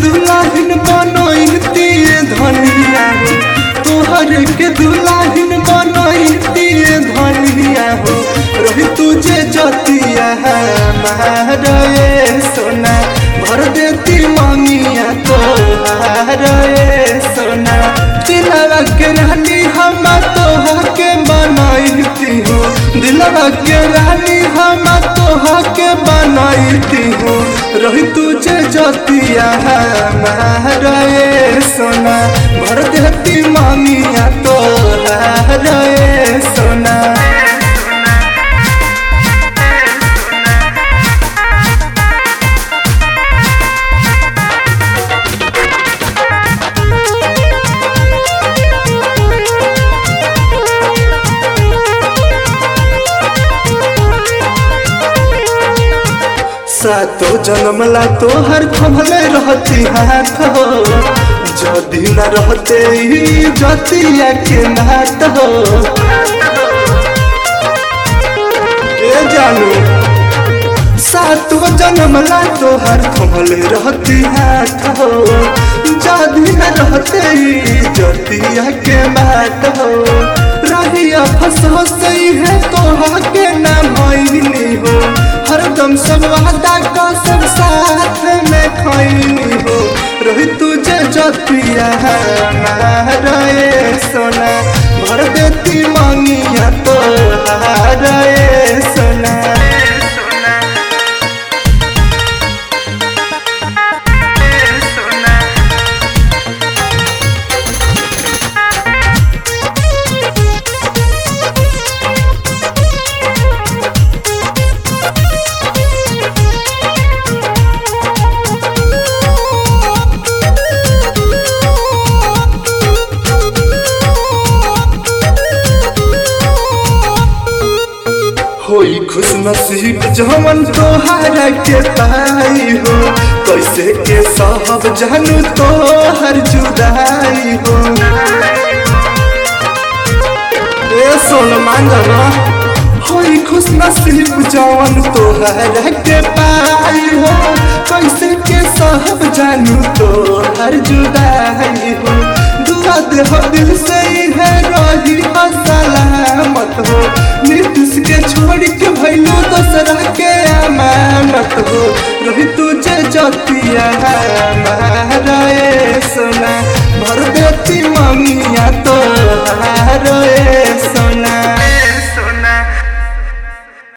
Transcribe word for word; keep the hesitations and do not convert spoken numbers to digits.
दुल्हन बनैती धनिया हो, तोहर के दुल्हन बनैती धनिया हो। रही तुझे जतिया हमारे सोना, भर देती ममिया तोहारे सोना। दिलवा के रानी हम तोहा के बनैती हो, दिलवा के रानी हम तोहा के बनैती हो। रही तुझे जतिया हमारे सोना, भर देती ममिया तोहारे सोना। सातो जन्मला तोहर थमले रहती हाथ हो, जदि न रहते जतिया के नात हो। ए जानू सातो जन्मला तोहर थमले रहती हाथ हो, जदि न रहते जतिया के नात हो। रहिया फसो सही है तोहा के नाम होइनी हो, हरदम सब वादा का सब साथ में खैनी हो। रही तुझे जतिया हमारे सोना, भर देती ममिया तोहारे सोना। होई खुश नसीब जमन तोहारा के पाई हो, कैसे के साहब जानू तोहर जुदाई हो। ए सोन मांगना होई खुश नसीब जमन तोहारा के पाई हो, कैसे के साहब जानू तोहर जुदाई हो। दुआ दे हो दिल से है रही सलामत हो, नीतीश के छोड़ के भैलू दूसरा के अमानत हो। रही तुझे जतिया हमारे सोना, भर देती ममिया तोहारे